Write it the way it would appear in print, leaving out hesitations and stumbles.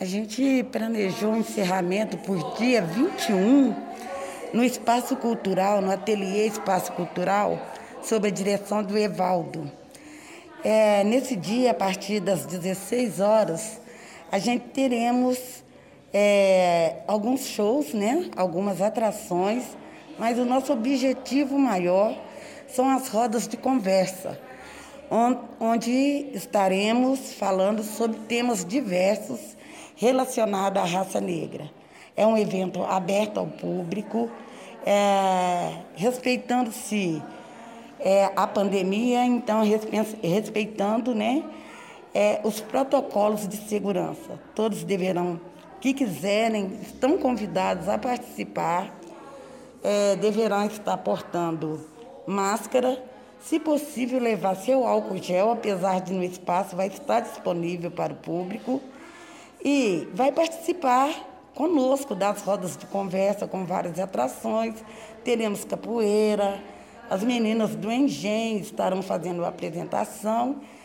A gente planejou um encerramento por dia 21 no Espaço Cultural, no Ateliê Espaço Cultural, sob a direção do Evaldo. Nesse dia, a partir das 16 horas, a gente teremos alguns shows, né? Algumas atrações, mas o nosso objetivo maior são as rodas de conversa, onde estaremos falando sobre temas diversos relacionados à raça negra. É um evento aberto ao público, respeitando-se a pandemia, então respeitando, né, os protocolos de segurança. Todos deverão, que quiserem, estão convidados a participar, deverão estar portando máscara, se possível levar seu álcool gel, apesar de no espaço vai estar disponível para o público, e vai participar conosco das rodas de conversa com várias atrações. Teremos capoeira, as meninas do Engenho estarão fazendo a apresentação